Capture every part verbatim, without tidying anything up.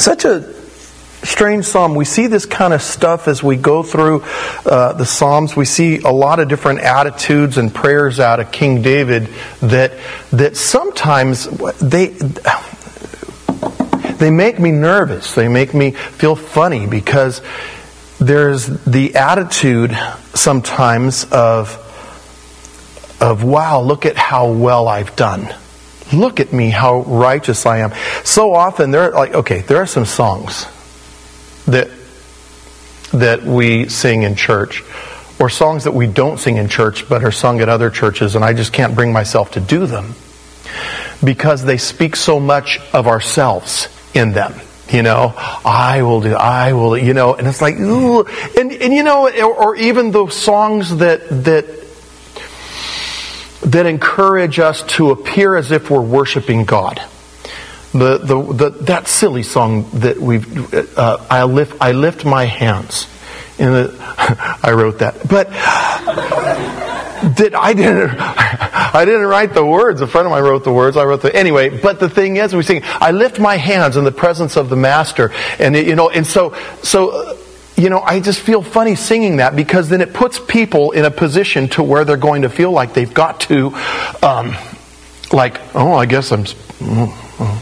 such a strange psalm. We see this kind of stuff as we go through uh, the Psalms. We see a lot of different attitudes and prayers out of King David that that sometimes they they make me nervous. They make me feel funny because there's the attitude sometimes of of wow, look at how well I've done. Look at me, how righteous I am. So often there are like okay, there are some songs that that we sing in church, or songs that we don't sing in church but are sung at other churches, and I just can't bring myself to do them because they speak so much of ourselves in them. You know, I will do, I will, you know, and it's like, ooh, and and you know, or, or even the songs that that that encourage us to appear as if we're worshiping God. The, the the that silly song that we've uh, I lift I lift my hands, and the, I wrote that, but did I didn't I didn't write the words. A friend of mine wrote the words. I wrote the anyway. But the thing is, we sing, I lift my hands in the presence of the Master, and it, you know, and so so you know, I just feel funny singing that because then it puts people in a position to where they're going to feel like they've got to, um, like oh, I guess I'm. Oh, oh.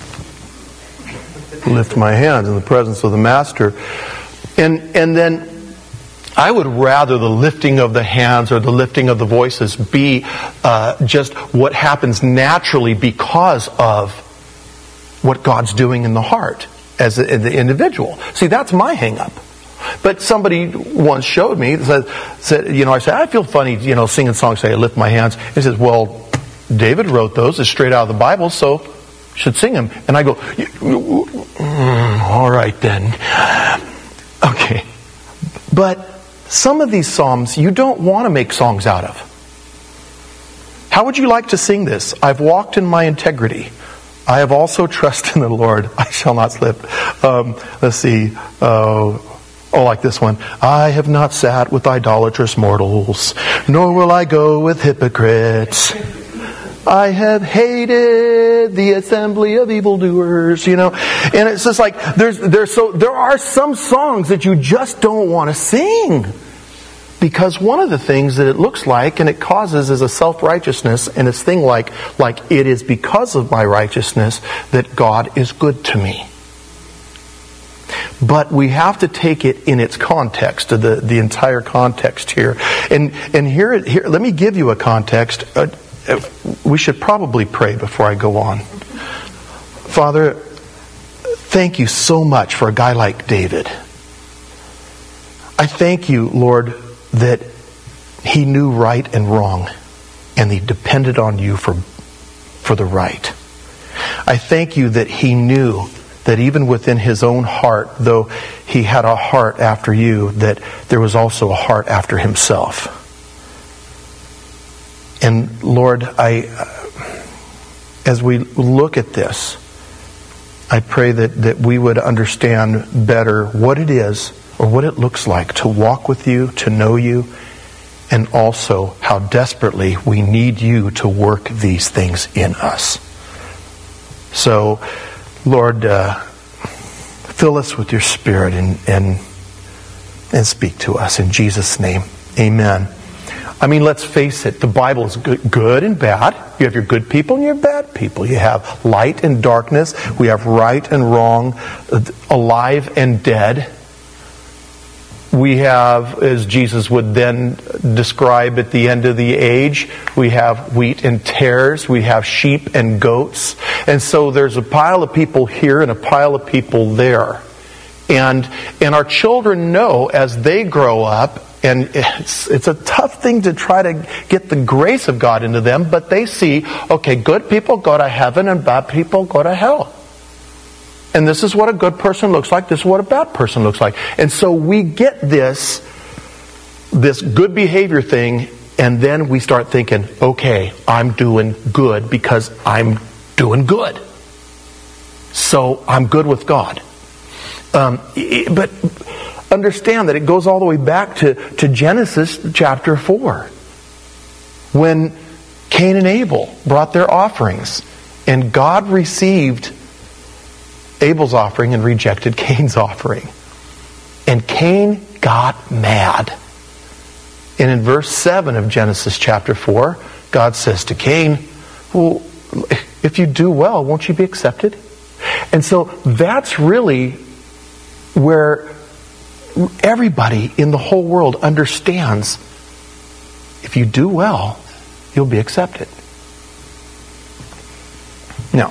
Lift my hands in the presence of the Master. And and then I would rather the lifting of the hands or the lifting of the voices be uh, just what happens naturally because of what God's doing in the heart as a, in the individual. See, that's my hang-up. But somebody once showed me, said, said, you know, I said, I feel funny, you know, singing songs, say, I lift my hands. He says, well, David wrote those. It's straight out of the Bible, so should sing them. And I go, mm, all right then. Okay. But some of these psalms you don't want to make songs out of. How would you like to sing this? I've walked in my integrity. I have also trusted in the Lord. I shall not slip. Um, let's see. Uh, oh, like this one. I have not sat with idolatrous mortals, nor will I go with hypocrites. I have hated the assembly of evildoers, you know. And it's just like, there's, there's so, there are some songs that you just don't want to sing. Because one of the things that it looks like and it causes is a self-righteousness, and it's thing like, like it is because of my righteousness that God is good to me. But we have to take it in its context, the, the entire context here. And, and here, here, let me give you a context. Uh, We should probably pray before I go on. Father, thank you so much for a guy like David. I thank you, Lord, that he knew right and wrong, and he depended on you for, for the right. I thank you that he knew that even within his own heart, though he had a heart after you, that there was also a heart after himself. And Lord, I, as we look at this, I pray that, that we would understand better what it is or what it looks like to walk with you, to know you, and also how desperately we need you to work these things in us. So, Lord, uh, fill us with your Spirit and, and, and speak to us in Jesus' name. Amen. I mean, let's face it, the Bible is good, good and bad. You have your good people and your bad people. You have light and darkness. We have right and wrong, alive and dead. We have, as Jesus would then describe at the end of the age, we have wheat and tares. We have sheep and goats. And so there's a pile of people here and a pile of people there. And, and our children know as they grow up, and it's, it's a tough thing to try to get the grace of God into them, but they see, okay, good people go to heaven and bad people go to hell. And this is what a good person looks like, this is what a bad person looks like. And so we get this, this good behavior thing, and then we start thinking, okay, I'm doing good because I'm doing good. So I'm good with God. Um, but understand that it goes all the way back to, to Genesis chapter four. When Cain and Abel brought their offerings. And God received Abel's offering and rejected Cain's offering. And Cain got mad. And in verse seven of Genesis chapter four, God says to Cain, well, if you do well, won't you be accepted? And so that's really where everybody in the whole world understands, if you do well, you'll be accepted. Now,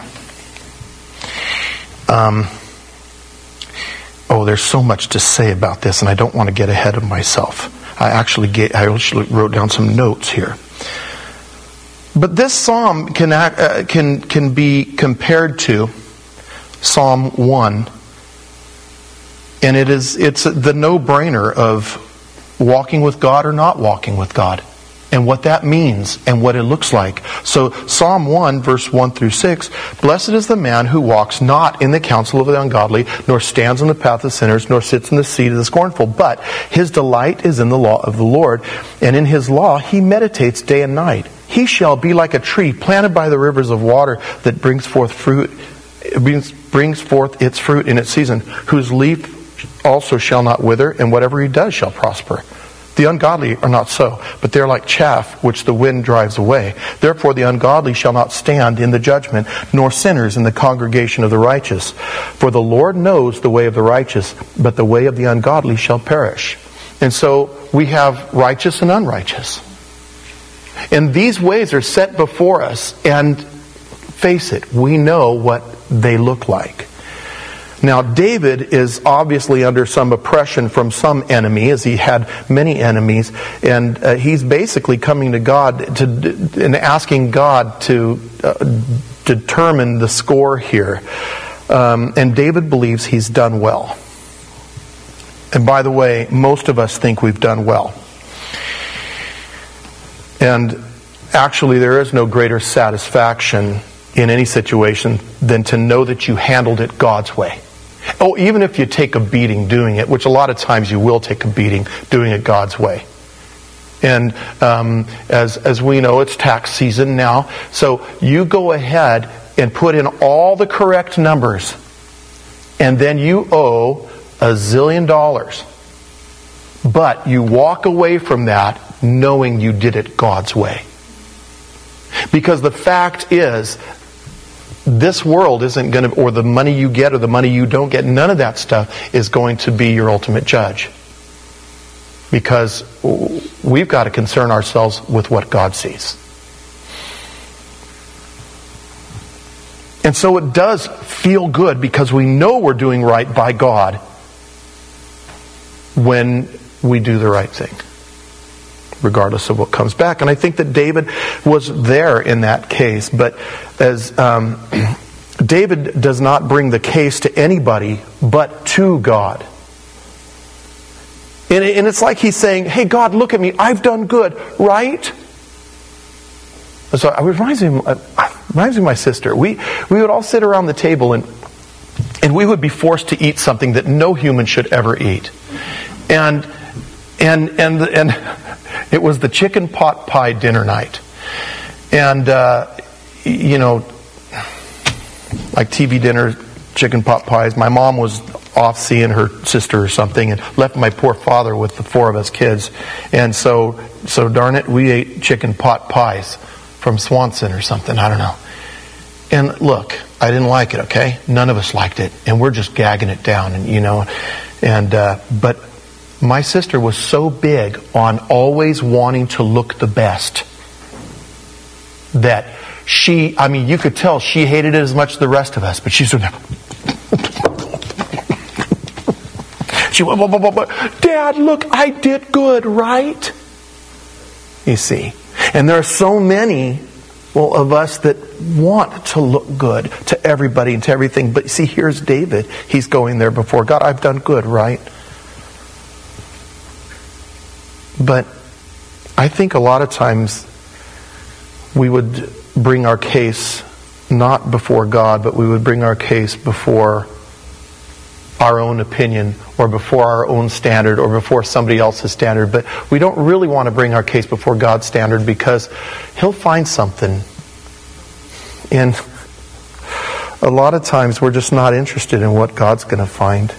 um, oh, there's so much to say about this, and I don't want to get ahead of myself. I actually get, I actually wrote down some notes here. But this psalm can act, uh, can can be compared to Psalm one, and it is it's the no-brainer of walking with God or not walking with God, and what that means and what it looks like. So Psalm one, verse one through six, blessed is the man who walks not in the counsel of the ungodly, nor stands in the path of sinners, nor sits in the seat of the scornful, but his delight is in the law of the Lord, and in his law he meditates day and night. He shall be like a tree planted by the rivers of water that brings forth fruit, brings, brings forth its fruit in its season, whose leaf also shall not wither, and whatever he does shall prosper. The ungodly are not so, but they are like chaff which the wind drives away. Therefore the ungodly shall not stand in the judgment, nor sinners in the congregation of the righteous. For the Lord knows the way of the righteous, but the way of the ungodly shall perish. And so we have righteous and unrighteous. And these ways are set before us, and face it, we know what they look like. Now, David is obviously under some oppression from some enemy, as he had many enemies, and uh, he's basically coming to God to, and asking God to uh, determine the score here. Um, and David believes he's done well. And by the way, most of us think we've done well. And actually, there is no greater satisfaction in any situation than to know that you handled it God's way. Oh, even if you take a beating doing it, which a lot of times you will take a beating doing it God's way. And um, as as we know, it's tax season now. So you go ahead and put in all the correct numbers, and then you owe a zillion dollars. But you walk away from that knowing you did it God's way. Because the fact is, this world isn't going to, or the money you get or the money you don't get, none of that stuff is going to be your ultimate judge. Because we've got to concern ourselves with what God sees. And so it does feel good because we know we're doing right by God when we do the right thing, regardless of what comes back. And I think that David was there in that case. But as um, David does not bring the case to anybody but to God. And, and it's like he's saying, hey, God, look at me. I've done good, right? So it reminds me, it reminds me of my sister. We, we would all sit around the table and, and we would be forced to eat something that no human should ever eat. And And and and it was the chicken pot pie dinner night, and uh, you know, like T V dinner, chicken pot pies. My mom was off seeing her sister or something, and left my poor father with the four of us kids. And so, so darn it, we ate chicken pot pies from Swanson or something. I don't know. And look, I didn't like it. Okay, none of us liked it, and we're just gagging it down, and you know, and uh, but. My sister was so big on always wanting to look the best that she, I mean, you could tell she hated it as much as the rest of us, but she's she went, blah, blah, blah, blah. Dad, look, I did good, right? You see. And there are so many well, of us that want to look good to everybody and to everything. But see, here's David. He's going there before God. I've done good, right? But I think a lot of times we would bring our case not before God, but we would bring our case before our own opinion or before our own standard or before somebody else's standard. But we don't really want to bring our case before God's standard because He'll find something in a lot of times we're just not interested in what God's going to find.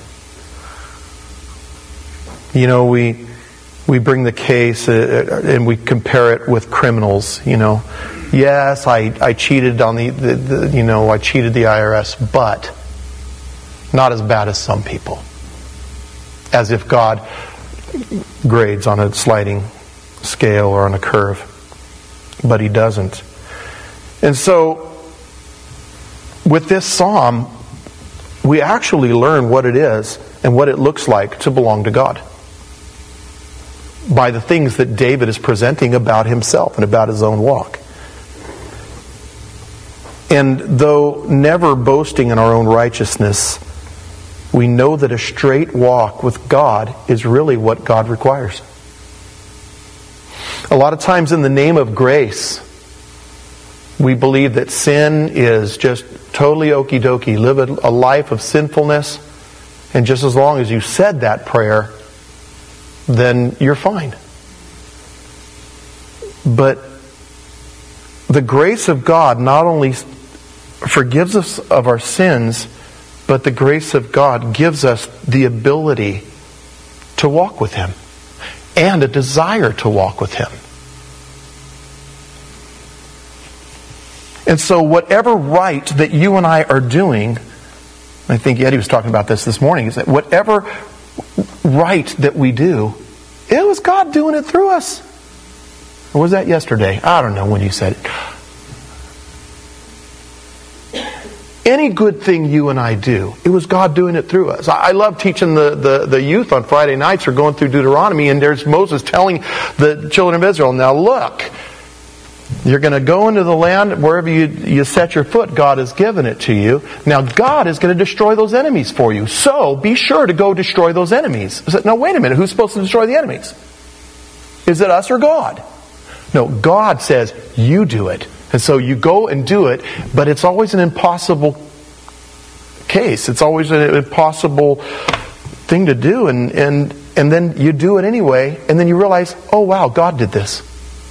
You know, we we bring the case uh, and we compare it with criminals. You know, yes, I, I cheated on the, the, the you know I cheated the I R S, but not as bad as some people. As if God grades on a sliding scale or on a curve, but He doesn't. And so, with this psalm, we actually learn what it is and what it looks like to belong to God by the things that David is presenting about himself and about his own walk. And though never boasting in our own righteousness, we know that a straight walk with God is really what God requires. A lot of times in the name of grace, we believe that sin is just totally okie dokie. Live a, a life of sinfulness, and just as long as you said that prayer, then you're fine. But the grace of God not only forgives us of our sins, but the grace of God gives us the ability to walk with Him and a desire to walk with Him. And so whatever right that you and I are doing, I think Eddie was talking about this this morning, is that whatever right that we do, it was God doing it through us. Or was that yesterday? I don't know when you said it. Any good thing you and I do, it was God doing it through us. I love teaching the, the, the youth on Friday nights or going through Deuteronomy, and there's Moses telling the children of Israel, now look, you're going to go into the land wherever you, you set your foot, God has given it to you. Now God is going to destroy those enemies for you. So be sure to go destroy those enemies. I said, no, wait a minute, who's supposed to destroy the enemies? Is it us or God? No, God says, you do it. And so you go and do it, but it's always an impossible case. It's always an impossible thing to do, and, and, and then you do it anyway, and then you realize, oh wow, God did this.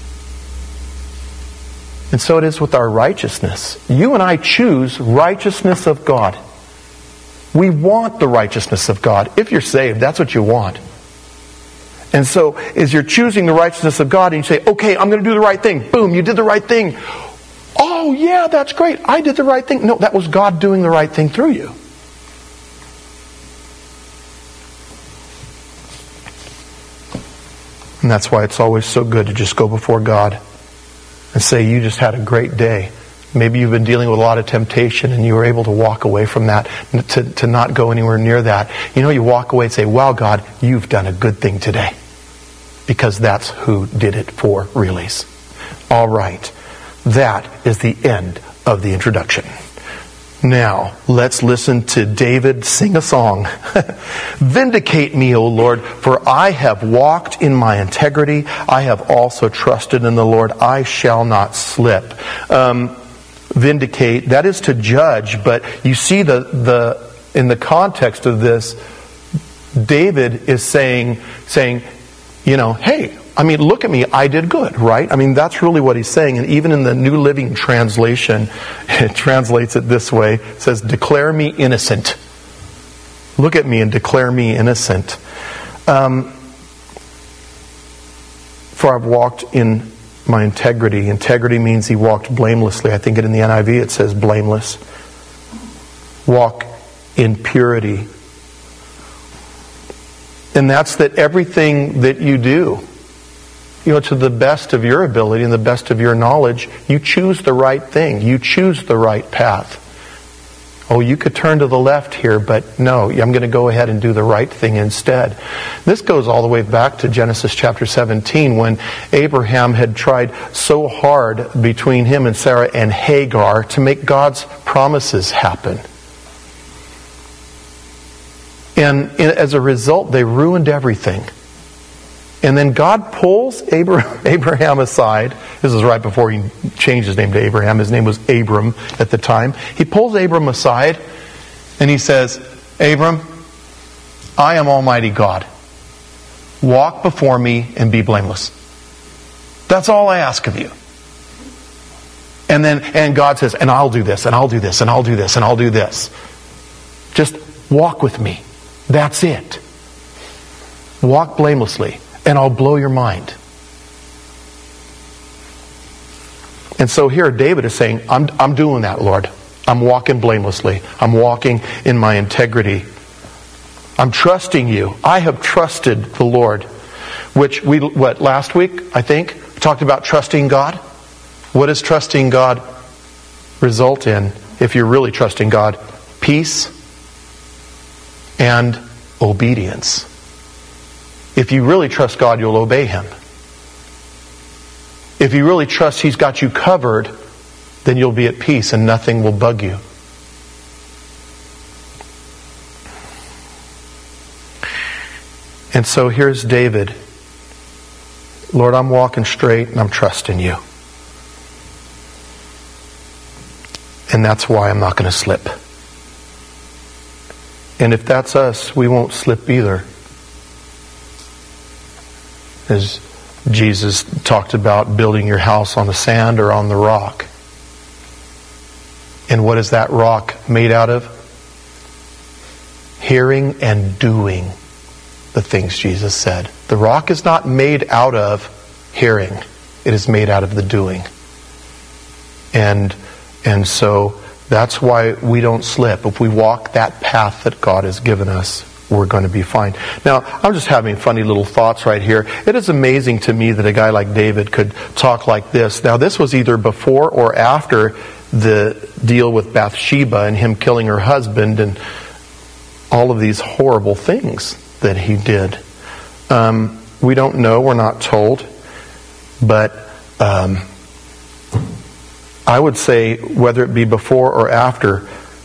And so it is with our righteousness. You and I choose righteousness of God. We want the righteousness of God. If you're saved, that's what you want. And so, as you're choosing the righteousness of God, and you say, okay, I'm going to do the right thing. Boom, you did the right thing. Oh, yeah, that's great. I did the right thing. No, that was God doing the right thing through you. And that's why it's always so good to just go before God and say, you just had a great day. Maybe you've been dealing with a lot of temptation and you were able to walk away from that, to, to not go anywhere near that. You know, you walk away and say, wow, God, you've done a good thing today. Because that's who did it for reallys. All right. That is the end of the introduction. Now, let's listen to David sing a song. Vindicate me, O Lord, for I have walked in my integrity. I have also trusted in the Lord. I shall not slip. Um, vindicate, that is to judge, but you see the, the in the context of this, David is saying, saying, you know, hey, I mean, look at me, I did good, right? I mean, that's really what he's saying. And even in the New Living Translation, it translates it this way. It says, declare me innocent. Look at me and declare me innocent. Um, for I've walked in my integrity. Integrity means he walked blamelessly. I think in the N I V it says blameless. Walk in purity. And that's that everything that you do, you know, to the best of your ability and the best of your knowledge, you choose the right thing. You choose the right path. Oh, you could turn to the left here, but no, I'm going to go ahead and do the right thing instead. This goes all the way back to Genesis chapter seventeen, when Abraham had tried so hard between him and Sarah and Hagar to make God's promises happen. And as a result, they ruined everything. And then God pulls Abraham aside. This is right before he changed his name to Abraham. His name was Abram at the time. He pulls Abram aside and he says, Abram, I am Almighty God. Walk before me and be blameless. That's all I ask of you. And then, and God says, and I'll do this, and I'll do this, and I'll do this, and I'll do this. Just walk with me. That's it. Walk blamelessly, and I'll blow your mind. And so here David is saying, I'm, I'm doing that, Lord. I'm walking blamelessly. I'm walking in my integrity. I'm trusting you. I have trusted the Lord. Which we, what, last week, I think, we talked about trusting God. What does trusting God result in, if you're really trusting God? Peace and obedience. If you really trust God, you'll obey Him. If you really trust He's got you covered, then you'll be at peace and nothing will bug you. And so here's David. Lord, I'm walking straight and I'm trusting you. And that's why I'm not going to slip. And if that's us, we won't slip either. As Jesus talked about building your house on the sand or on the rock. And what is that rock made out of? Hearing and doing the things Jesus said. The rock is not made out of hearing. It is made out of the doing. And and so that's why we don't slip. If we walk that path that God has given us, we're going to be fine. Now, I'm just having funny little thoughts right here. It is amazing to me that a guy like David could talk like this. Now, this was either before or after the deal with Bathsheba and him killing her husband and all of these horrible things that he did. Um, we don't know. We're not told. But um, I would say, whether it be before or after,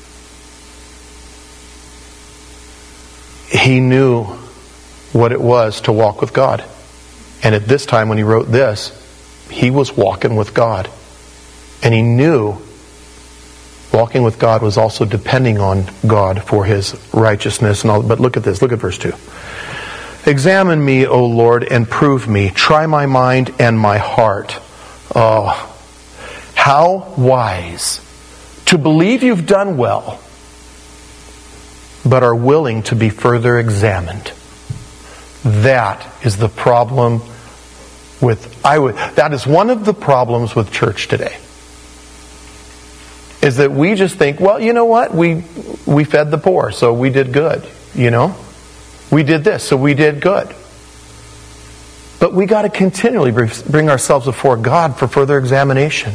he knew what it was to walk with God. And at this time when he wrote this, he was walking with God. And he knew walking with God was also depending on God for his righteousness and all. But look at this. Look at verse two. Examine me, O Lord, and prove me. Try my mind and my heart. Oh, how wise to believe you've done well, but are willing to be further examined. That is the problem with, I would, that is one of the problems with church today. Is that we just think, well, you know what? We we fed the poor, so we did good, you know? We did this, so we did good. But we got to continually bring ourselves before God for further examination.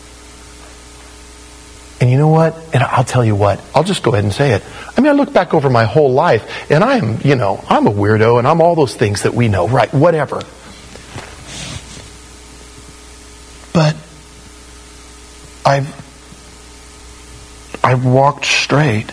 And you know what? And I'll tell you what. I'll just go ahead and say it. I mean, I look back over my whole life, and I'm, you know, I'm a weirdo, and I'm all those things that we know, right? Whatever. But I've I've walked straight.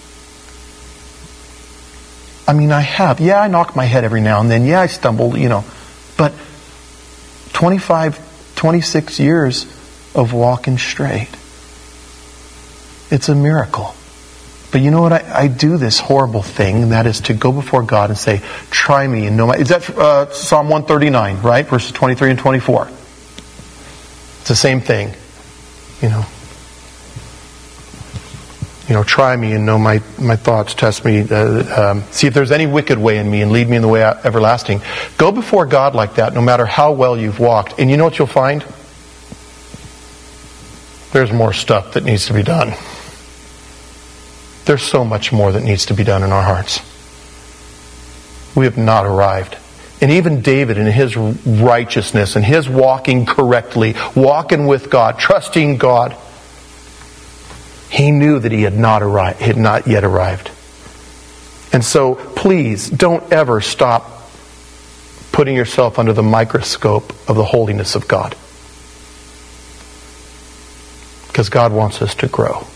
I mean, I have. Yeah, I knock my head every now and then. Yeah, I stumble, you know. But twenty-five, twenty-six years of walking straight. It's a miracle. But you know what? I, I do this horrible thing, and that is to go before God and say, try me and know my... Is that uh, Psalm one thirty-nine, right? Verses twenty-three and twenty-four. It's the same thing. You know. You know, try me and know my, my thoughts. Test me. Uh, um, see if there's any wicked way in me and lead me in the way everlasting. Go before God like that, no matter how well you've walked. And you know what you'll find? There's more stuff that needs to be done. There's so much more that needs to be done in our hearts. We have not arrived. And even David in his righteousness and his walking correctly, walking with God, trusting God, he knew that he had not arrived, had not yet arrived. And so, please, don't ever stop putting yourself under the microscope of the holiness of God. Because God wants us to grow.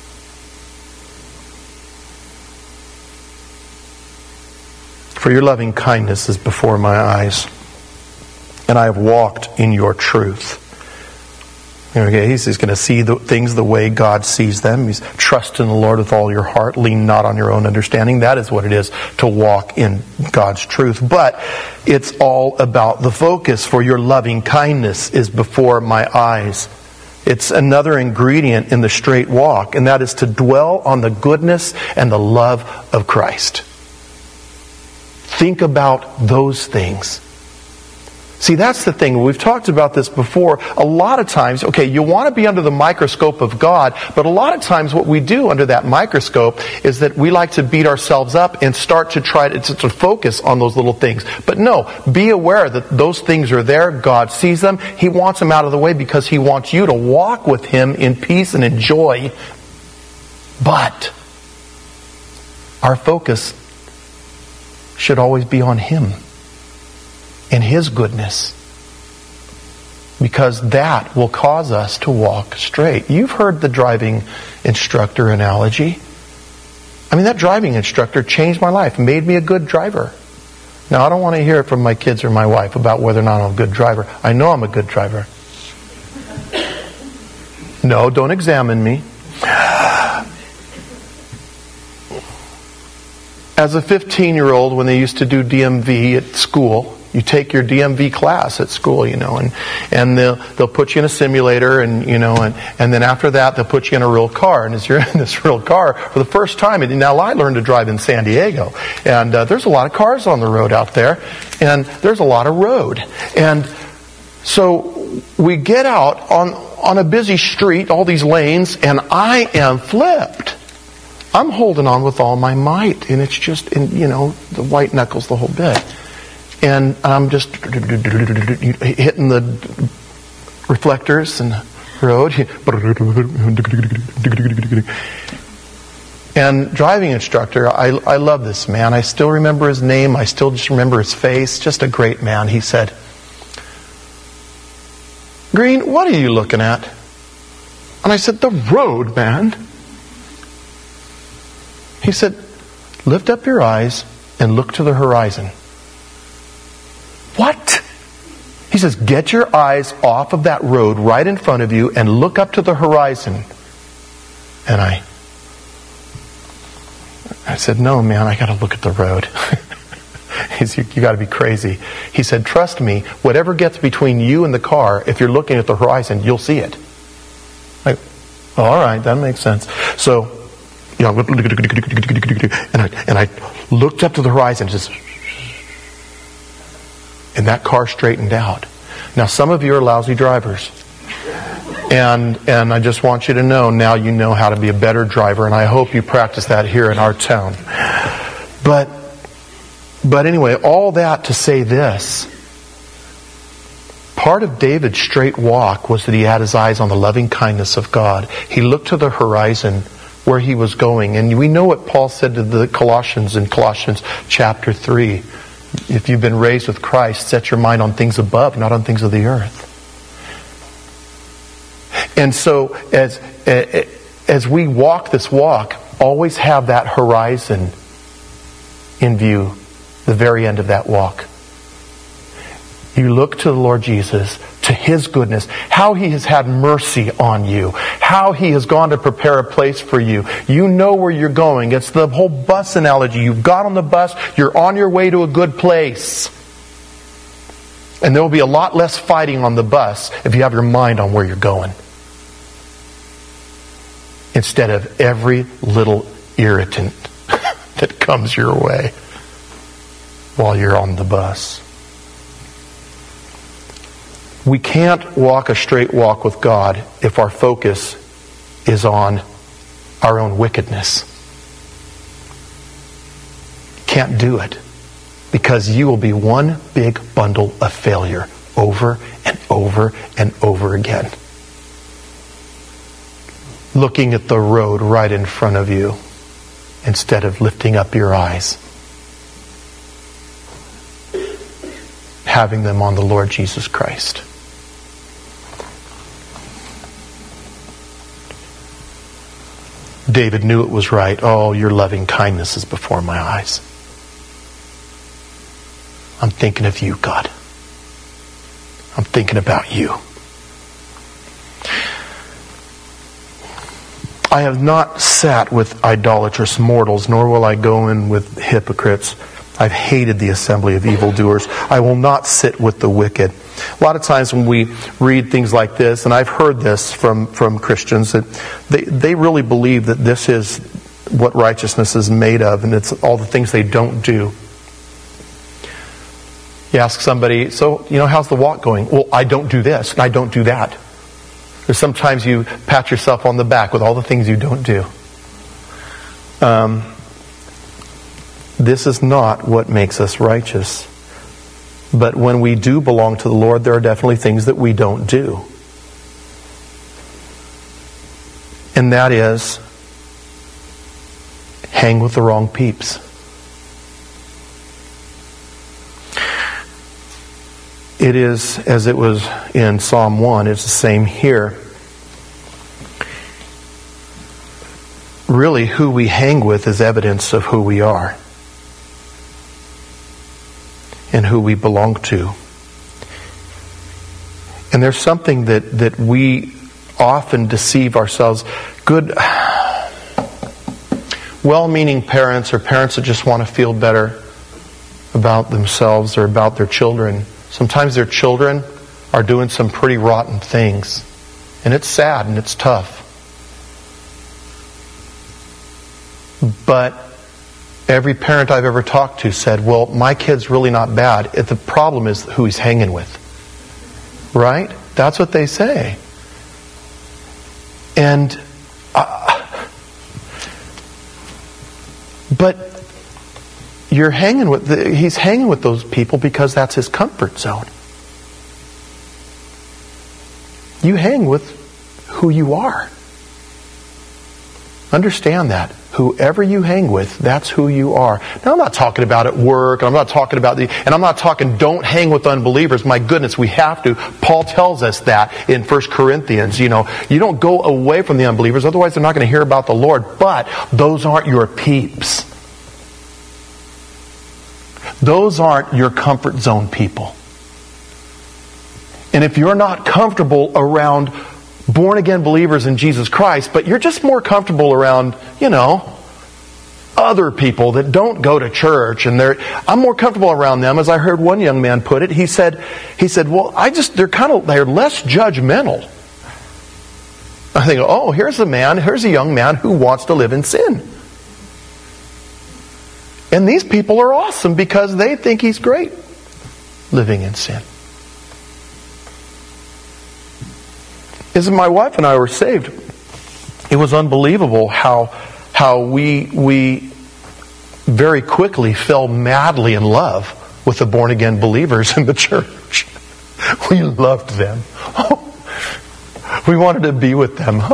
For your loving kindness is before my eyes, and I have walked in your truth. Okay, he's just going to see the things the way God sees them. He's trust in the Lord with all your heart. Lean not on your own understanding. That is what it is to walk in God's truth. But it's all about the focus. For your loving kindness is before my eyes. It's another ingredient in the straight walk, and that is to dwell on the goodness and the love of Christ. Think about those things. See, that's the thing. We've talked about this before. A lot of times, okay, you want to be under the microscope of God, but a lot of times what we do under that microscope is that we like to beat ourselves up and start to try to, to focus on those little things. But no, be aware that those things are there. God sees them. He wants them out of the way because He wants you to walk with Him in peace and in joy. But our focus should always be on Him and His goodness, because that will cause us to walk straight. You've heard the driving instructor analogy. I mean, that driving instructor changed my life, made me a good driver. Now, I don't want to hear it from my kids or my wife about whether or not I'm a good driver. I know I'm a good driver. No, don't examine me. As a fifteen-year-old, when they used to do D M V at school, you take your D M V class at school, you know, and, and they'll, they'll put you in a simulator, and, you know, and, and then after that, they'll put you in a real car. And as you're in this real car, for the first time, and now I learned to drive in San Diego, and uh, there's a lot of cars on the road out there, and there's a lot of road. And so we get out on, on a busy street, all these lanes, and I am flipped. I'm holding on with all my might, and it's just, in, you know, the white knuckles the whole bit. And I'm just hitting the reflectors and the road. And driving instructor, I, I love this man. I still remember his name. I still just remember his face. Just a great man. He said, "Green, what are you looking at?" And I said, "The road, man." He said, "Lift up your eyes and look to the horizon." What? He says, "Get your eyes off of that road right in front of you and look up to the horizon." And I I said, "No, man, I got to look at the road." He said, "You got to be crazy." He said, "Trust me, whatever gets between you and the car, if you're looking at the horizon, you'll see it." Like, all right, that makes sense. So, you know, and I, and I looked up to the horizon, just, and that car straightened out. Now, some of you are lousy drivers. And and I just want you to know, now you know how to be a better driver, and I hope you practice that here in our town. But, but anyway, all that to say this. Part of David's straight walk was that he had his eyes on the loving kindness of God. He looked to the horizon where he was going. And we know what Paul said to the Colossians in Colossians chapter three. If you've been raised with Christ, set your mind on things above, not on things of the earth. And so as as we walk this walk, always have that horizon in view, the very end of that walk. You look to the Lord Jesus, to His goodness, how He has had mercy on you, how He has gone to prepare a place for you. You know where you're going. It's the whole bus analogy. You've got on the bus, you're on your way to a good place. And there will be a lot less fighting on the bus if you have your mind on where you're going, instead of every little irritant that comes your way while you're on the bus. We can't walk a straight walk with God if our focus is on our own wickedness. Can't do it, because you will be one big bundle of failure over and over and over again. Looking at the road right in front of you instead of lifting up your eyes, having them on the Lord Jesus Christ. David knew it was right. "Oh, your loving kindness is before my eyes. I'm thinking of you, God. I'm thinking about you." "I have not sat with idolatrous mortals, nor will I go in with hypocrites. I've hated the assembly of evildoers. I will not sit with the wicked. A lot of times when we read things like this, and I've heard this from, from Christians, that they, they really believe that this is what righteousness is made of, and it's all the things they don't do. You ask somebody, so, you know, how's the walk going? Well, I don't do this, and I don't do that. Or sometimes you pat yourself on the back with all the things you don't do. Um, this is not what makes us righteous. But when we do belong to the Lord, there are definitely things that we don't do. And that is, hang with the wrong peeps. It is, as it was in Psalm one, it's the same here. Really, who we hang with is evidence of who we are and who we belong to. And there's something that, that we often deceive ourselves. Good, well-meaning parents, or parents that just want to feel better about themselves or about their children, sometimes their children are doing some pretty rotten things. And it's sad and it's tough. But every parent I've ever talked to said, well, my kid's really not bad. The problem is who he's hanging with. Right? That's what they say. And, uh, but you're hanging with, the, he's hanging with those people because that's his comfort zone. You hang with who you are. Understand that. Whoever you hang with, that's who you are. Now, I'm not talking about at work, and I'm not talking about the, and I'm not talking don't hang with unbelievers. My goodness, we have to. Paul tells us that in First Corinthians. You know, you don't go away from the unbelievers, otherwise they're not going to hear about the Lord. But those aren't your peeps. Those aren't your comfort zone people. And if you're not comfortable around born-again believers in Jesus Christ, but you're just more comfortable around, you know, other people that don't go to church, and they're, I'm more comfortable around them. As I heard one young man put it, he said, he said, well, I just, they're kind of, they're less judgmental. I think, oh, here's a man, here's a young man who wants to live in sin. And these people are awesome because they think he's great living in sin. As my wife and I were saved, it was unbelievable how how we we very quickly fell madly in love with the born again believers in the church. We loved them. We wanted to be with them.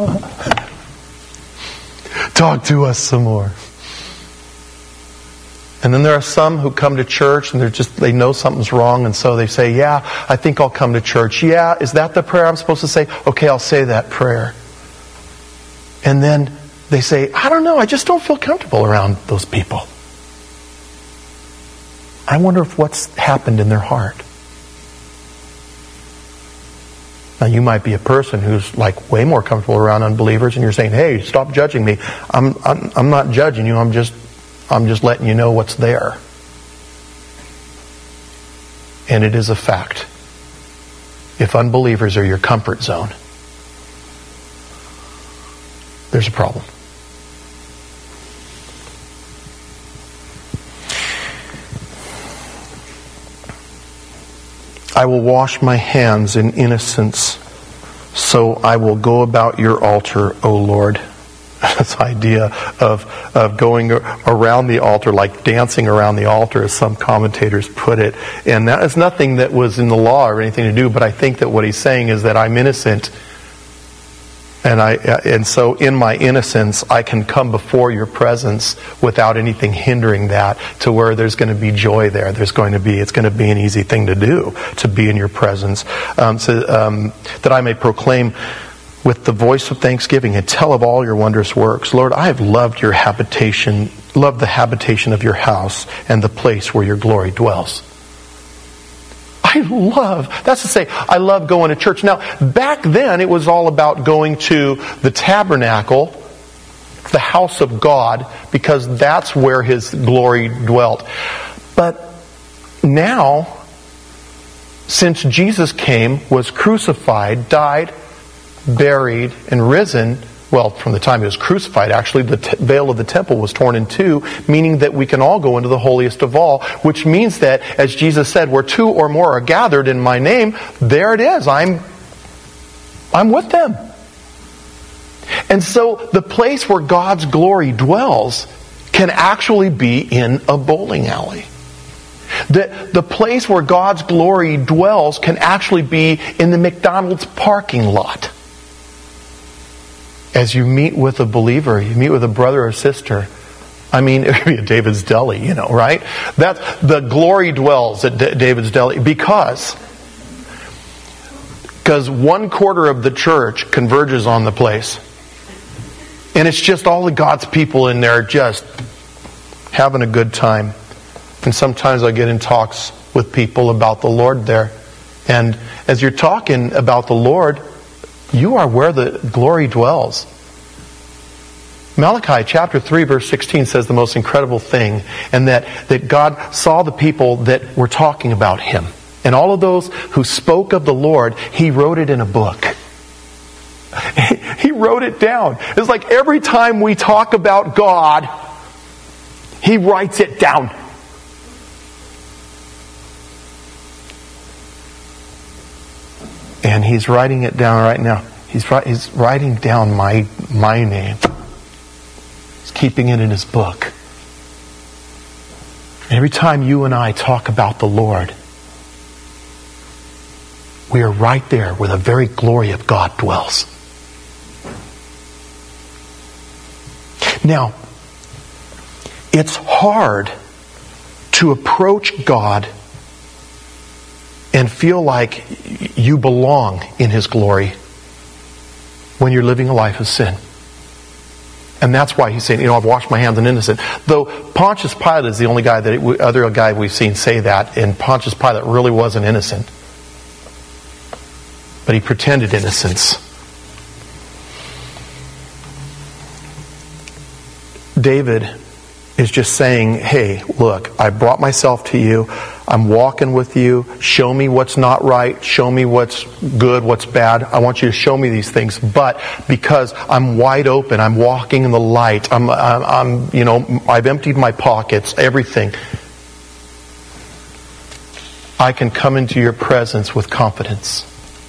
Talk to us some more. And then there are some who come to church and they're just, they know something's wrong, and so they say, yeah, I think I'll come to church. Yeah, is that the prayer I'm supposed to say? Okay, I'll say that prayer. And then they say, I don't know, I just don't feel comfortable around those people. I wonder if what's happened in their heart. Now, you might be a person who's like way more comfortable around unbelievers, and you're saying, hey, stop judging me. I'm I'm, I'm not judging you, I'm just I'm just letting you know what's there. And it is a fact. If unbelievers are your comfort zone, there's a problem. I will wash my hands in innocence, so I will go about your altar, O Lord. This idea of of going around the altar, like dancing around the altar, as some commentators put it. And that is nothing that was in the law or anything to do, but I think that what he's saying is that I'm innocent. And I and so in my innocence, I can come before your presence without anything hindering that, to where there's going to be joy there. There's going to be, it's going to be an easy thing to do, to be in your presence. Um, so um, that I may proclaim with the voice of thanksgiving and tell of all your wondrous works. Lord, I have loved your habitation, loved the habitation of your house and the place where your glory dwells. I love, that's to say, I love going to church. Now, back then it was all about going to the tabernacle, the house of God, because that's where His glory dwelt. But now, since Jesus came, was crucified, died, buried, and risen, well, from the time he was crucified, actually, the t- veil of the temple was torn in two, meaning that we can all go into the holiest of all, which means that, as Jesus said, where two or more are gathered in my name, there it is. I'm, I'm with them. And so the place where God's glory dwells can actually be in a bowling alley. The, the place where God's glory dwells can actually be in the McDonald's parking lot. As you meet with a believer, you meet with a brother or sister, I mean, it could be at David's Deli, you know, right? That's, the glory dwells at D- David's Deli because, because one quarter of the church converges on the place. And it's just all of God's people in there just having a good time. And sometimes I get in talks with people about the Lord there. And as you're talking about the Lord, you are where the glory dwells. Malachi chapter three verse sixteen says the most incredible thing, and that, that God saw the people that were talking about Him. And all of those who spoke of the Lord, He wrote it in a book. He wrote it down. It's like every time we talk about God, He writes it down. And He's writing it down right now. He's, he's writing down my, my name. He's keeping it in His book. Every time you and I talk about the Lord, we are right there where the very glory of God dwells. Now, it's hard to approach God and feel like you belong in His glory when you're living a life of sin. And that's why He's saying, you know, I've washed my hands and innocent. Though Pontius Pilate is the only guy that other guy we've seen say that, and Pontius Pilate really wasn't innocent. But he pretended innocence. David is just saying, hey, look, I brought myself to you. I'm walking with you. Show me what's not right. Show me what's good, what's bad. I want you to show me these things. But because I'm wide open, I'm walking in the light. I'm, I'm, I'm you know, I've emptied my pockets, everything. I can come into your presence with confidence.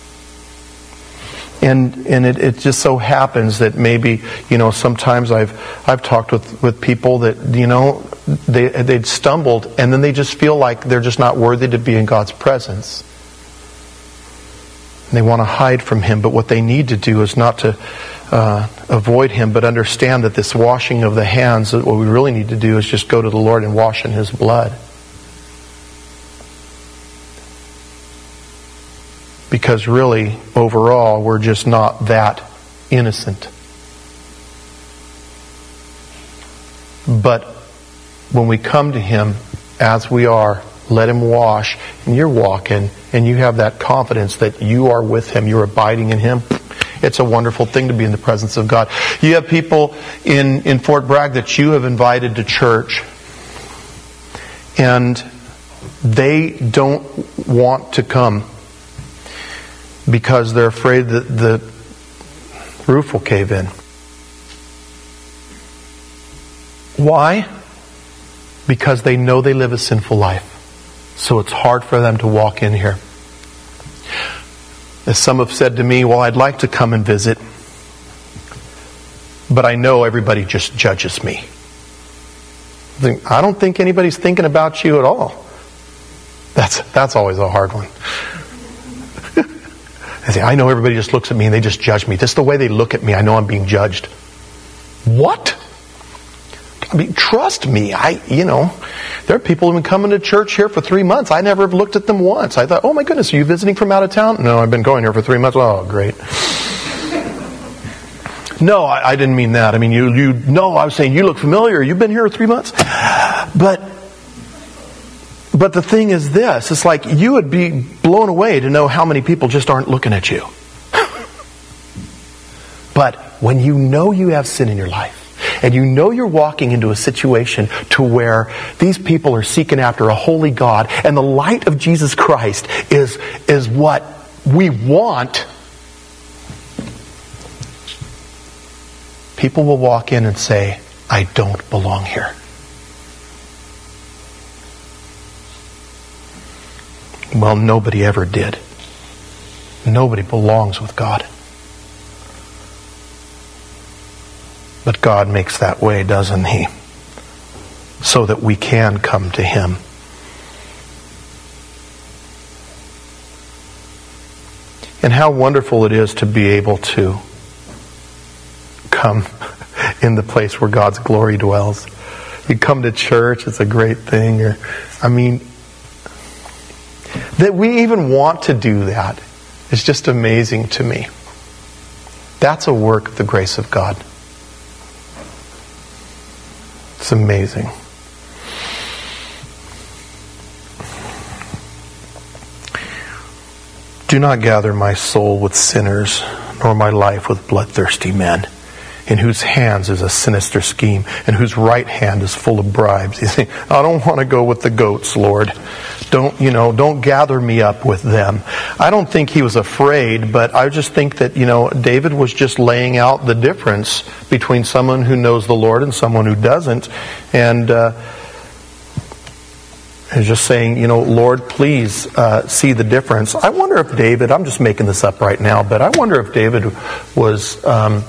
And and it, it just so happens that maybe, you know, sometimes I've I've talked with, with people that, you know, they they'd stumbled and then they just feel like they're just not worthy to be in God's presence. And they want to hide from Him, but what they need to do is not to uh, avoid Him, but understand that this washing of the hands, that what we really need to do is just go to the Lord and wash in His blood. Because really, overall, we're just not that innocent. But when we come to Him as we are, let Him wash, and you're walking, and you have that confidence that you are with Him, you're abiding in Him. It's a wonderful thing to be in the presence of God. You have people in, in Fort Bragg that you have invited to church, and they don't want to come because they're afraid that the roof will cave in. Why? Because they know they live a sinful life. So it's hard for them to walk in here. As some have said to me, well, I'd like to come and visit, but I know everybody just judges me. I don't think anybody's thinking about you at all. That's, that's always a hard one. I say, I know everybody just looks at me and they just judge me. Just the way they look at me, I know I'm being judged. What? I mean, trust me. I, you know, there are people who've been coming to church here for three months. I never have looked at them once. I thought, oh my goodness, are you visiting from out of town? No, I've been going here for three months. Oh, great. No, I, I didn't mean that. I mean, you, you, no, I was saying you look familiar. You've been here three months. But, but the thing is this, it's like you would be blown away to know how many people just aren't looking at you. But when you know you have sin in your life, and you know you're walking into a situation to where these people are seeking after a holy God, and the light of Jesus Christ is, is what we want, people will walk in and say, I don't belong here. Well, nobody ever did. Nobody belongs with God. But God makes that way, doesn't He? So that we can come to Him. And how wonderful it is to be able to come in the place where God's glory dwells. You come to church, it's a great thing. Or, I mean, that we even want to do that is just amazing to me. That's a work of the grace of God. It's amazing. Do not gather my soul with sinners, nor my life with bloodthirsty men, in whose hands is a sinister scheme, and whose right hand is full of bribes. You think, I don't want to go with the goats, Lord. Don't, you know, don't gather me up with them. I don't think he was afraid, but I just think that, you know, David was just laying out the difference between someone who knows the Lord and someone who doesn't. And uh, he's just saying, you know, Lord, please uh, see the difference. I wonder if David, I'm just making this up right now, but I wonder if David was um,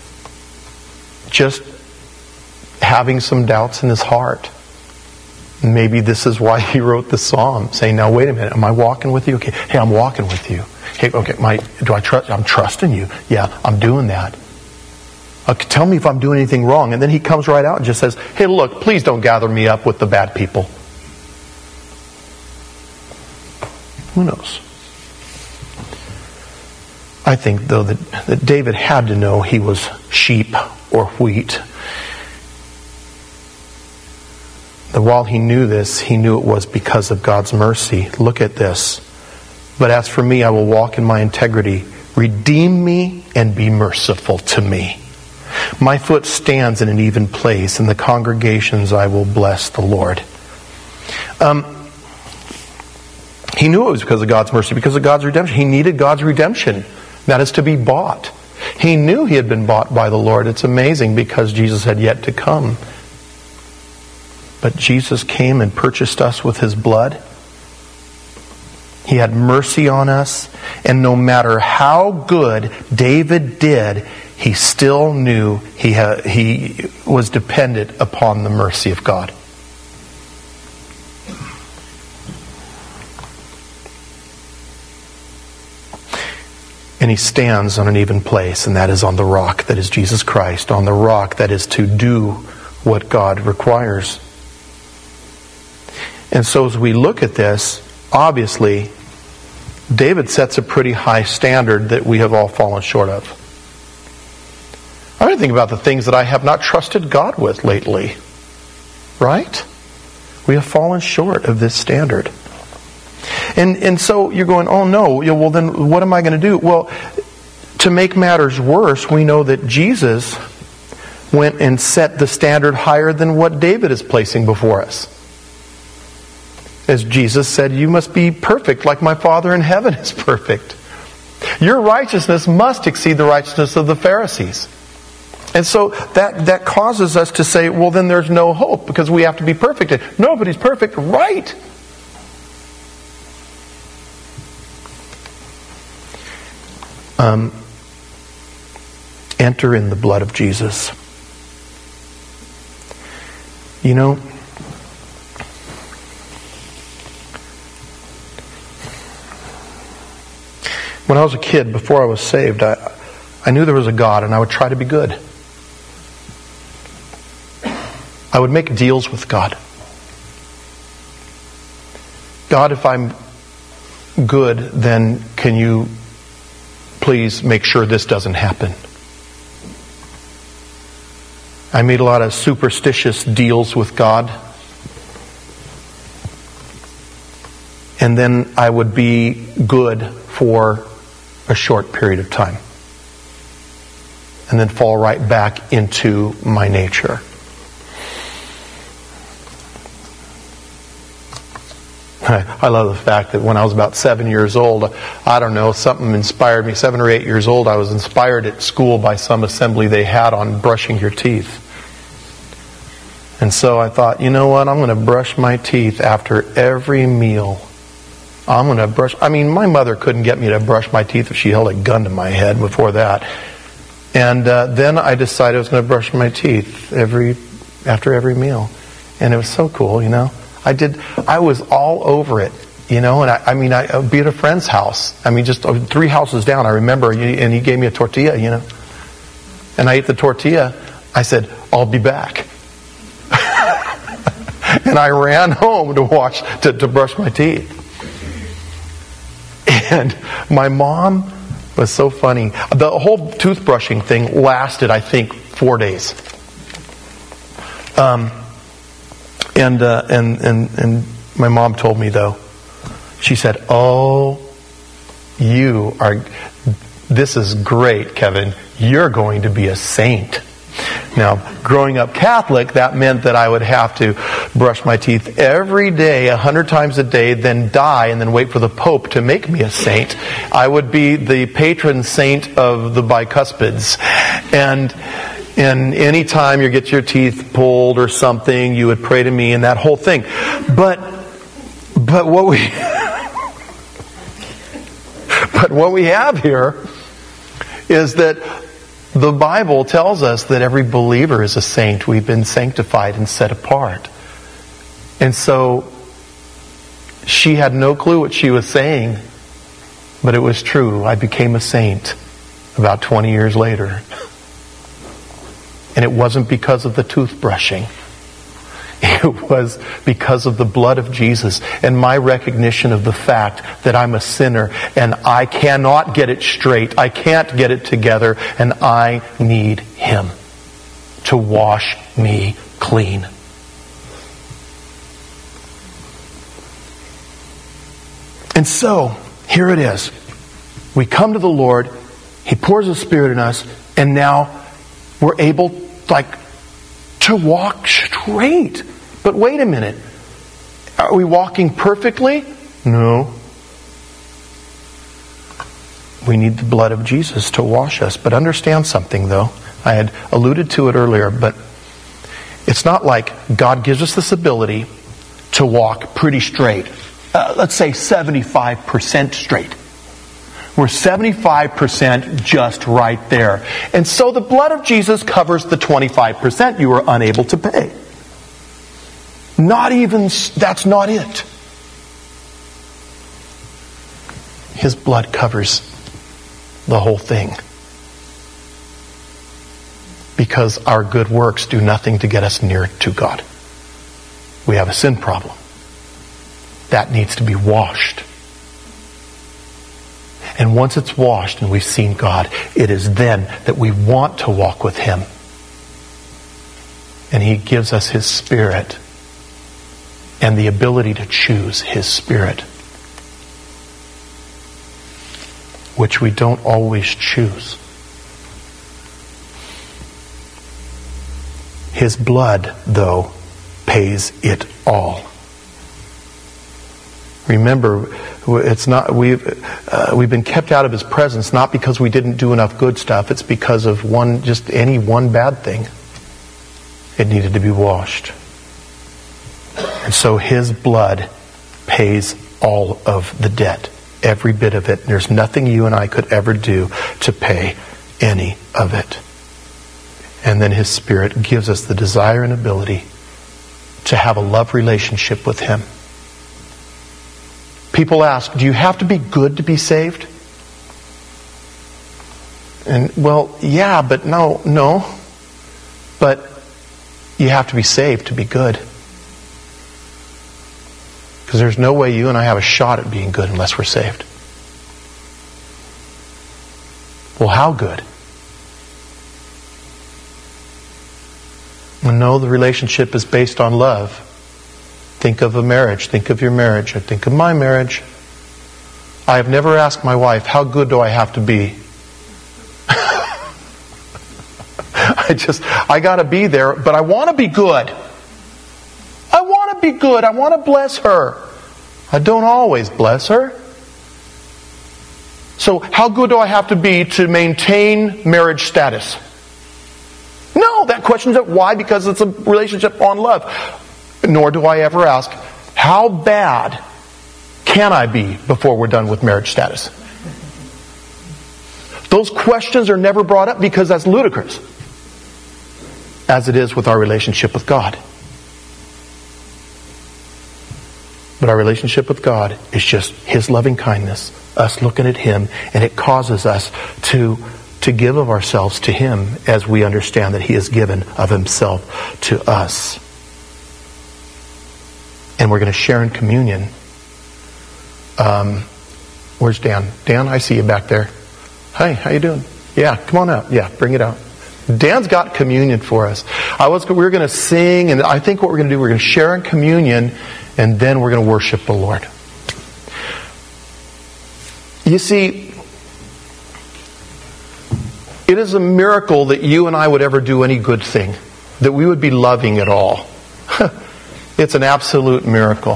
just having some doubts in his heart. Maybe this is why he wrote the psalm, saying, now wait a minute, am I walking with you? Okay, hey, I'm walking with you. Hey, okay, my, do I trust? I'm trusting you. Yeah, I'm doing that. Okay, tell me if I'm doing anything wrong. And then he comes right out and just says, hey, look, please don't gather me up with the bad people. Who knows? I think, though, that, that David had to know he was sheep or wheat. That while he knew this, he knew it was because of God's mercy. Look at this. But as for me, I will walk in my integrity. Redeem me and be merciful to me. My foot stands in an even place. In the congregations I will bless the Lord. Um, he knew it was because of God's mercy, because of God's redemption. He needed God's redemption. That is to be bought. He knew he had been bought by the Lord. It's amazing because Jesus had yet to come. But Jesus came and purchased us with His blood. He had mercy on us. And no matter how good David did, he still knew he, had, he was dependent upon the mercy of God. And he stands on an even place, and that is on the rock that is Jesus Christ, on the rock that is to do what God requires. And so as we look at this, obviously, David sets a pretty high standard that we have all fallen short of. I mean, think about the things that I have not trusted God with lately. Right? We have fallen short of this standard. And and so you're going, oh no, well then what am I going to do? Well, to make matters worse, we know that Jesus went and set the standard higher than what David is placing before us. As Jesus said, you must be perfect like my Father in heaven is perfect. Your righteousness must exceed the righteousness of the Pharisees. And so that, that causes us to say, well then there's no hope because we have to be perfect. Nobody's perfect. Right. Um, enter in the blood of Jesus. You know, when I was a kid, before I was saved, I, I knew there was a God and I would try to be good. I would make deals with God. God, if I'm good, then can you please make sure this doesn't happen? I made a lot of superstitious deals with God. And then I would be good for a short period of time. and then fall right back into my nature. I love the fact that when I was about seven years old, I don't know, something inspired me. Seven or eight years old, I was inspired at school by some assembly they had on brushing your teeth. And so I thought, you know what, I'm going to brush my teeth after every meal. I'm going to brush. I mean, my mother couldn't get me to brush my teeth if she held a gun to my head before that. And uh, then I decided I was going to brush my teeth every after every meal. And it was so cool, you know. I did. I was all over it, you know. And I, I mean, I would be at a friend's house. I mean, just three houses down. I remember, and he gave me a tortilla, you know. And I ate the tortilla. I said, "I'll be back." And I ran home to wash to, to brush my teeth. And my mom was so funny. The whole toothbrushing thing lasted, I think, four days. Um. And, uh, and and and my mom told me, though, she said, "Oh, you are, this is great, Kevin. You're going to be a saint." Now, growing up Catholic, that meant that I would have to brush my teeth every day, a hundred times a day, then die, and then wait for the Pope to make me a saint. I would be the patron saint of the bicuspids. And And any time you get your teeth pulled or something, you would pray to me and that whole thing. But but what we but what we have here is that the Bible tells us that every believer is a saint. We've been sanctified and set apart. And so she had no clue what she was saying, but it was true. I became a saint about twenty years later. And it wasn't because of the toothbrushing. It was because of the blood of Jesus and my recognition of the fact that I'm a sinner and I cannot get it straight. I can't get it together, and I need Him to wash me clean. And so, here it is. We come to the Lord, He pours His Spirit in us, and now we're able, like, to walk straight. But wait a minute. Are we walking perfectly? No. We need the blood of Jesus to wash us. But understand something, though. I had alluded to it earlier, but it's not like God gives us this ability to walk pretty straight. Uh, let's say seventy-five percent straight. We're seventy-five percent just right there. And so the blood of Jesus covers the twenty-five percent you were unable to pay. Not even, that's not it. His blood covers the whole thing. Because our good works do nothing to get us near to God. We have a sin problem. That needs to be washed. And once it's washed and we've seen God, it is then that we want to walk with Him. And He gives us His Spirit and the ability to choose His Spirit, which we don't always choose. His blood, though, pays it all. Remember, it's not we've uh, we've been kept out of His presence not because we didn't do enough good stuff. It's because of one, just any one bad thing. It needed to be washed, and so His blood pays all of the debt, every bit of it. There's nothing you and I could ever do to pay any of it. And then His Spirit gives us the desire and ability to have a love relationship with Him. People ask, do you have to be good to be saved? And, well, yeah, but no, no. But you have to be saved to be good. Because there's no way you and I have a shot at being good unless we're saved. Well, how good? Well, no, the relationship is based on love. Think of a marriage. Think of your marriage. I think of my marriage. I have never asked my wife, how good do I have to be? I just, I got to be there, but I want to be good. I want to be good. I want to bless her. I don't always bless her. So how good do I have to be to maintain marriage status? No, that question's up. Why? Because it's a relationship on love. Nor do I ever ask, how bad can I be before we're done with marriage status? Those questions are never brought up because that's ludicrous. As it is with our relationship with God. But our relationship with God is just His loving kindness, us looking at Him, and it causes us to, to give of ourselves to Him as we understand that He has given of Himself to us. And we're going to share in communion. Um, where's Dan? Dan, I see you back there. Hi, how you doing? Yeah, come on out. Yeah, bring it out. Dan's got communion for us. I was, we were going to sing, and I think what we're going to do, we're going to share in communion, and then we're going to worship the Lord. You see, it is a miracle that you and I would ever do any good thing, that we would be loving at all. It's an absolute miracle.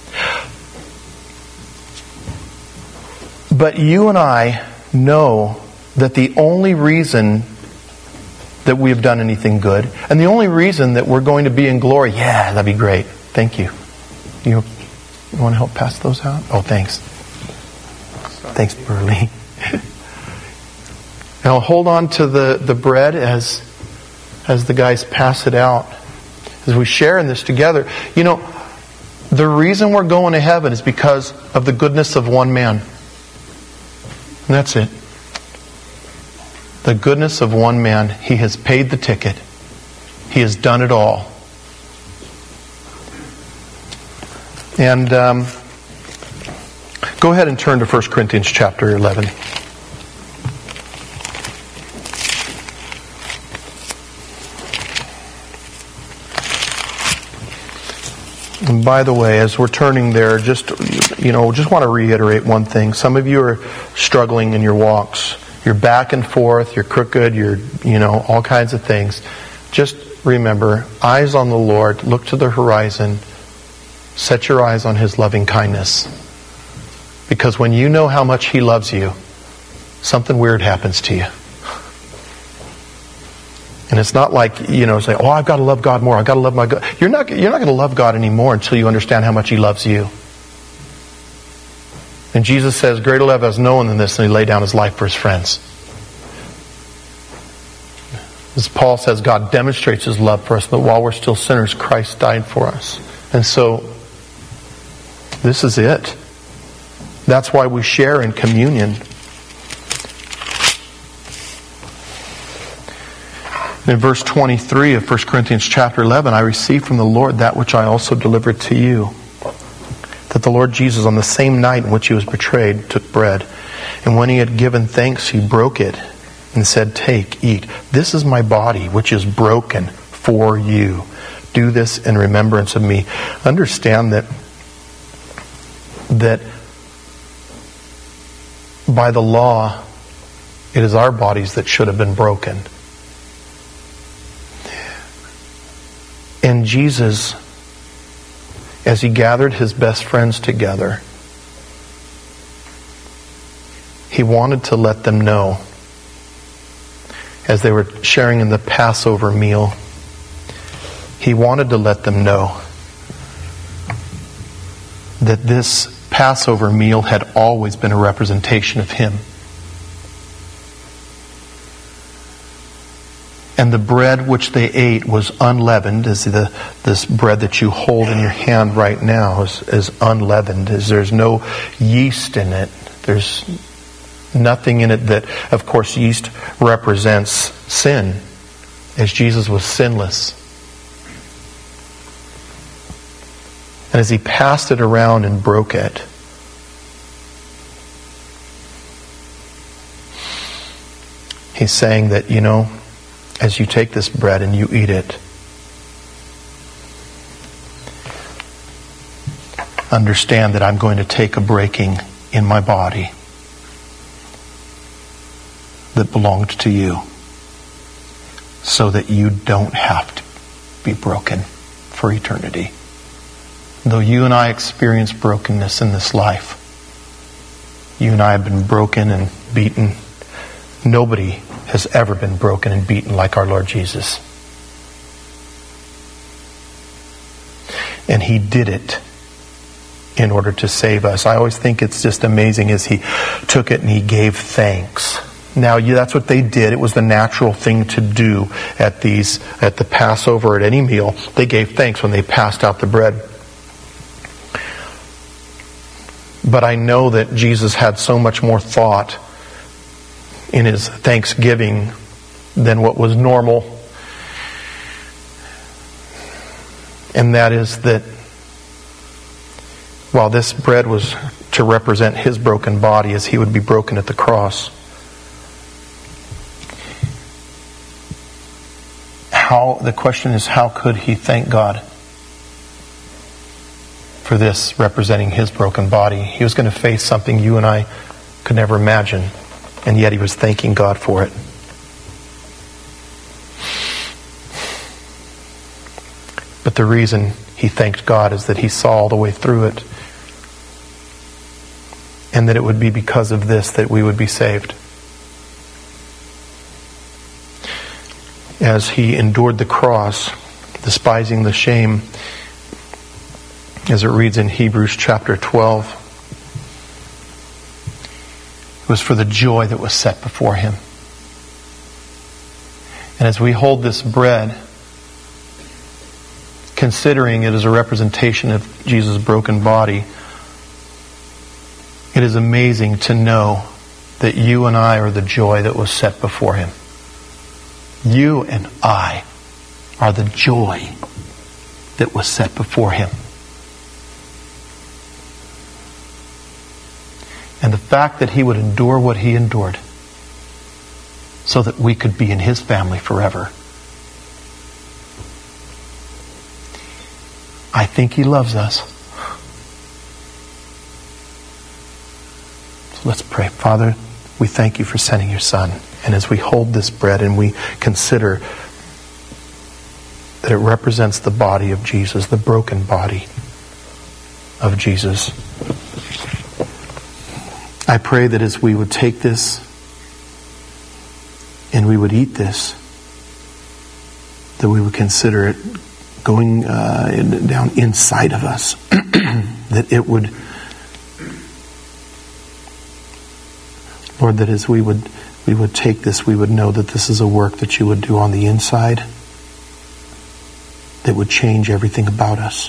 But you and I know that the only reason that we have done anything good, and the only reason that we're going to be in glory, yeah, that'd be great. Thank you. You, you want to help pass those out? Oh, thanks. Thanks, Burley. Now hold on to the, the bread as, as the guys pass it out. As we share in this together. You know, the reason we're going to heaven is because of the goodness of one man. And that's it. The goodness of one man. He has paid the ticket. He has done it all. And um, go ahead and turn to First Corinthians chapter eleven. And by the way, as we're turning there, just you know, just want to reiterate one thing. Some of you are struggling in your walks. You're back and forth, you're crooked, you're, you know, all kinds of things. Just remember, eyes on the Lord, look to the horizon, set your eyes on His loving kindness. Because when you know how much He loves you, something weird happens to you. And it's not like, you know, say, oh, I've got to love God more, I've got to love my God. You're not, you're not going to love God anymore until you understand how much He loves you. And Jesus says, greater love has no one than this, and He laid down His life for His friends. As Paul says, God demonstrates His love for us, that while we're still sinners, Christ died for us. And so, this is it. That's why we share in communion. In verse twenty-three of First Corinthians chapter eleven, I received from the Lord that which I also delivered to you. That the Lord Jesus, on the same night in which He was betrayed, took bread. And when He had given thanks, He broke it and said, take, eat. This is my body, which is broken for you. Do this in remembrance of me. Understand that, that by the law, it is our bodies that should have been broken. And Jesus, as He gathered His best friends together, He wanted to let them know, as they were sharing in the Passover meal, He wanted to let them know that this Passover meal had always been a representation of Him. And the bread which they ate was unleavened, as the this bread that you hold in your hand right now is, is unleavened. As there's no yeast in it. There's nothing in it that, of course, yeast represents sin, as Jesus was sinless. And as He passed it around and broke it, He's saying that, you know, as you take this bread and you eat it, understand that I'm going to take a breaking in my body that belonged to you. so that you don't have to be broken for eternity. Though you and I experience brokenness in this life, you and I have been broken and beaten. Nobody has ever been broken and beaten like our Lord Jesus. And He did it in order to save us. I always think it's just amazing as He took it and He gave thanks. Now, you, that's what they did. It was the natural thing to do at these, at the Passover, at any meal. They gave thanks when they passed out the bread. But I know that Jesus had so much more thought in His thanksgiving than what was normal. And that is that while this bread was to represent His broken body as He would be broken at the cross, how, the question is, how could He thank God for this representing His broken body? He was going to face something you and I could never imagine, and yet He was thanking God for it. But the reason He thanked God is that He saw all the way through it, and that it would be because of this that we would be saved. As He endured the cross, despising the shame, as it reads in Hebrews chapter twelve, it was for the joy that was set before Him. And as we hold this bread, considering it as a representation of Jesus' broken body, it is amazing to know that you and I are the joy that was set before Him. You and I are the joy that was set before Him. And the fact that He would endure what He endured so that we could be in His family forever. I think He loves us. So let's pray. Father, we thank You for sending Your Son. And as we hold this bread and we consider that it represents the body of Jesus, the broken body of Jesus, I pray that as we would take this and we would eat this, that we would consider it going uh, in, down inside of us, that it would, Lord, that as we would we would take this, we would know that this is a work that You would do on the inside that would change everything about us.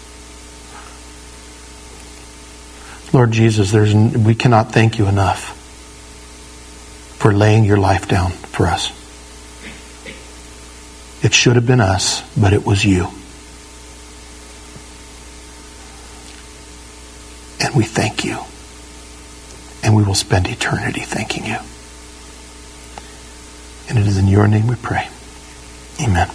Lord Jesus, there's we cannot thank You enough for laying Your life down for us. It should have been us, but it was You. And we thank You. And we will spend eternity thanking You. And it is in Your name we pray. Amen.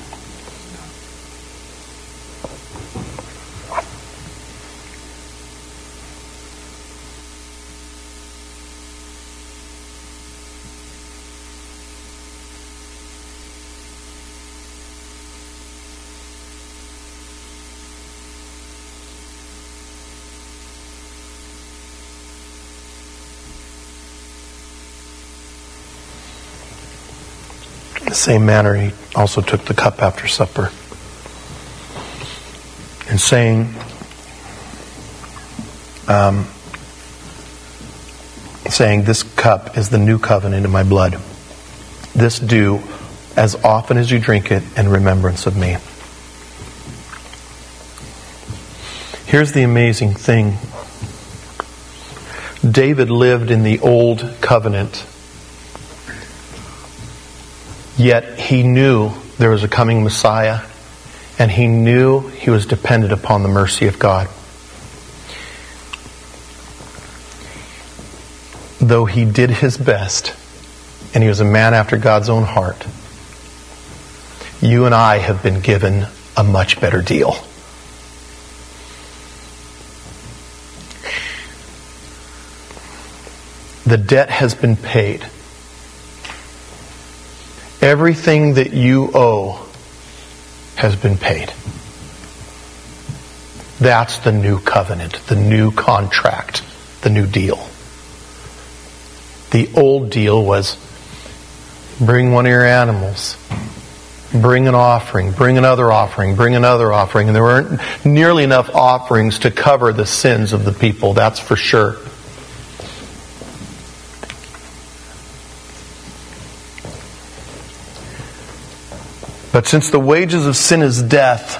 In the same manner, He also took the cup after supper, and saying, um, saying, "This cup is the new covenant in My blood. This do as often as you drink it in remembrance of Me." Here's the amazing thing. David lived in the old covenant, yet he knew there was a coming Messiah, and he knew he was dependent upon the mercy of God. Though he did his best, and he was a man after God's own heart, you and I have been given a much better deal. The debt has been paid. Everything that you owe has been paid. That's the new covenant, the new contract, the new deal. The old deal was bring one of your animals, bring an offering, bring another offering, bring another offering. And there weren't nearly enough offerings to cover the sins of the people, that's for sure. But since the wages of sin is death,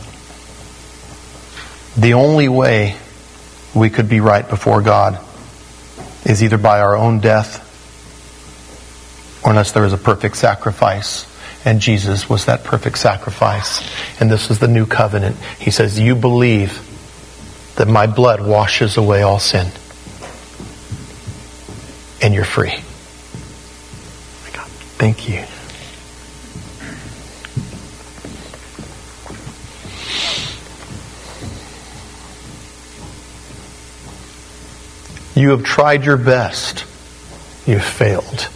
the only way we could be right before God is either by our own death or unless there is a perfect sacrifice. And Jesus was that perfect sacrifice. And this is the new covenant. He says, you believe that my blood washes away all sin. And you're free. Thank you. You have tried your best. You've failed.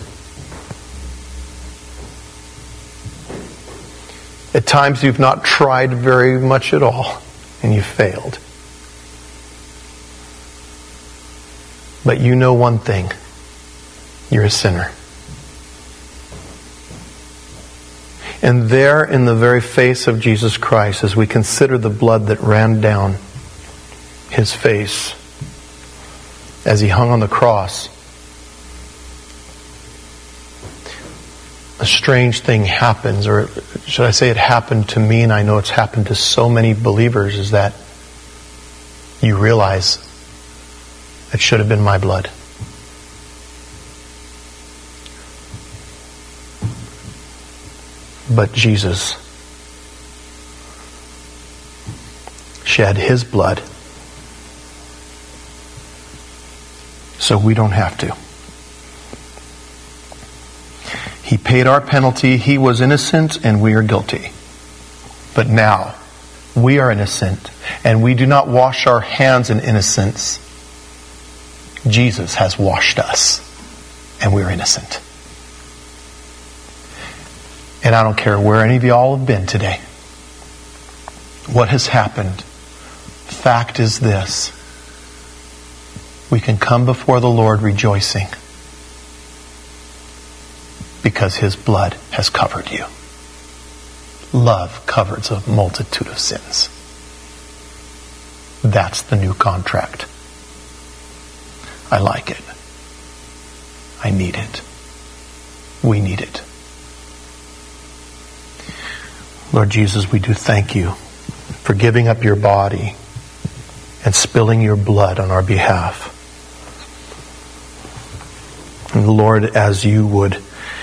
At times you've not tried very much at all, and you've failed. But you know one thing. You're a sinner. And there in the very face of Jesus Christ, as we consider the blood that ran down His face as He hung on the cross, a strange thing happens, or should I say it happened to me, and I know it's happened to so many believers, is that you realize it should have been my blood. But Jesus shed His blood so we don't have to. He paid our penalty. He was innocent and we are guilty. But now we are innocent and we do not wash our hands in innocence. Jesus has washed us and we're innocent. And I don't care where any of y'all have been today, what has happened. Fact is this: we can come before the Lord rejoicing because His blood has covered you. Love covers a multitude of sins. That's the new contract. I like it. I need it. We need it. Lord Jesus, we do thank You for giving up Your body and spilling Your blood on our behalf. And Lord, as You would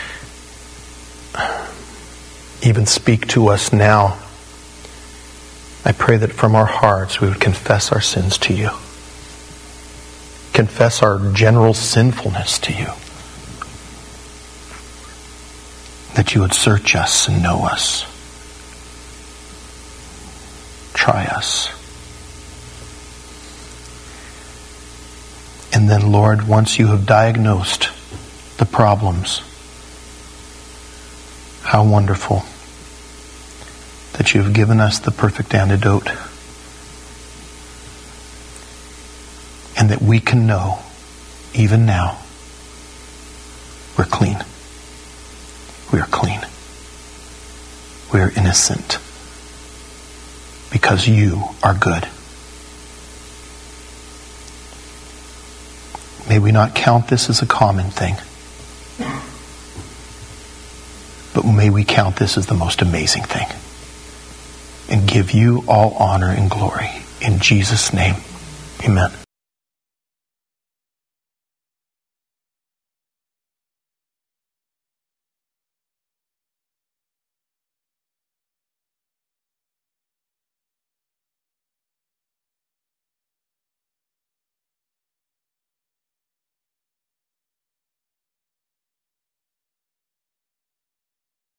even speak to us now, I pray that from our hearts we would confess our sins to You. Confess our general sinfulness to You. That You would search us and know us. Try us. And then, Lord, once You have diagnosed the problems, how wonderful that You have given us the perfect antidote, and that we can know, even now, we're clean. We are clean. We are innocent. Because You are good. May we not count this as a common thing, but may we count this as the most amazing thing. And give You all honor and glory. In Jesus' name, amen.